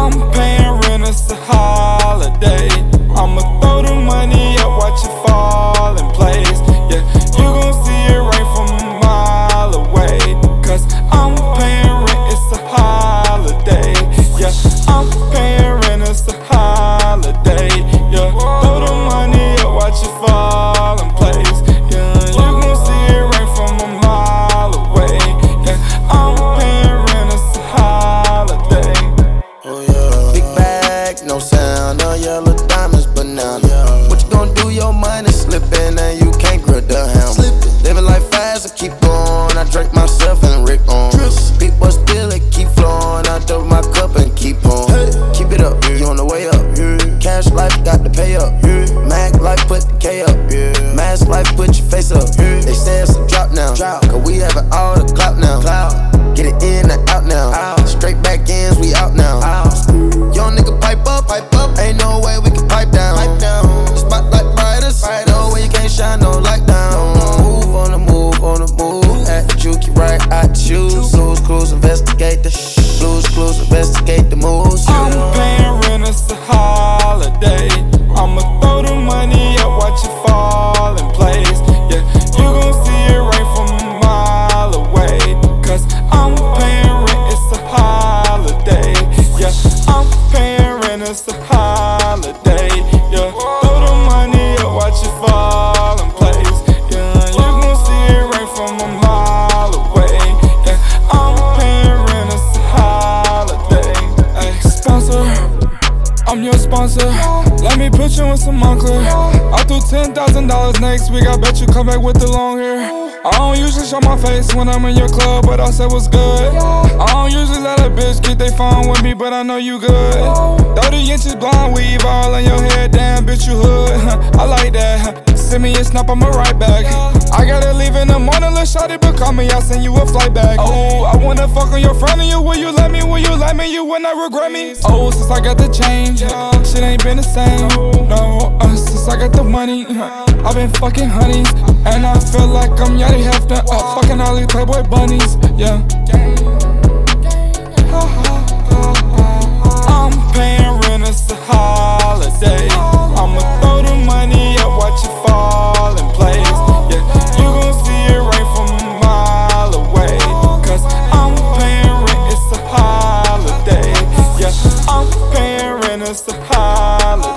I'm paying rent, it's a holiday. I'ma throw the money up, watch it fall in place. Yeah, you gon' see it rain from a mile away. Cause I'm paying rent, it's a holiday. Yeah, I'm paying rent, it's a holiday. Yeah, throw the money up, watch it fall in place. Yeah, you gon' see it rain from a mile away. Yeah, I'm paying rent, it's a holiday. Oh yeah. Big bag, no sound, no yellow diamonds, banana. What you gon' do? Your money slipping and you can't grip the hammer. Living life fast, I keep going. I drink myself and Rick on. People still, it keep flowing. I double my cup and keep on. Keep it up, you on the way up. Cash life, got to pay up. Mag life, put the K up. Mask life, put your face up. They say it's a drop now, cause we having all the clout now. Get it in and out now. Straight back ends, we out now. Young nigga pipe up. Ain't no way we can pipe down. Spotlight brightest, no way you can't shine no light down. Move on the move. At the juke, you right out the shoes. Blues Clues, investigate the Blues Clues, investigate the moves. I'm paying rent, it's a holiday. I'ma throw the money up, watch it fall in place. Yeah, you gon' see it rain from a mile away. Cause I'm paying rent, it's a holiday. Yeah, I'm paying rent, it's a holiday. Yeah, throw the money up, watch it fall in place. Yeah, you gon' see it rain from a mile away. Yeah, I'm paying rent, it's a holiday. Ay, sponsor, I'm your sponsor. Let me put you in some Moncler. I'll do $10,000 next week. I bet you come back with the long hair. I don't usually show my face when I'm in your club, but I said what's good. I don't usually let a bitch get they phone with me, but I know you good. 30 inches blonde weave all in your head, damn bitch you hood. I like that. Send me a snap, I'ma right back. I gotta leave in the morning, let's shawty, but call me, I'll send you a flight back. Oh, I wanna fuck on your front of you. Will you let me? Will you let me? You will not regret me. Oh, since I got the change, shit ain't been the same. No, since I got the money, I've been fucking honeys, and I feel like I'm Yachty Hefner, fucking all these Playboy bunnies. Yeah. I'm paying rent, it's a holiday. I'ma throw the money up, watch it fall in place. Yeah, you gon' see it rain from a mile away. Cause I'm paying rent, it's a holiday. Yeah, I'm paying rent, it's a holiday.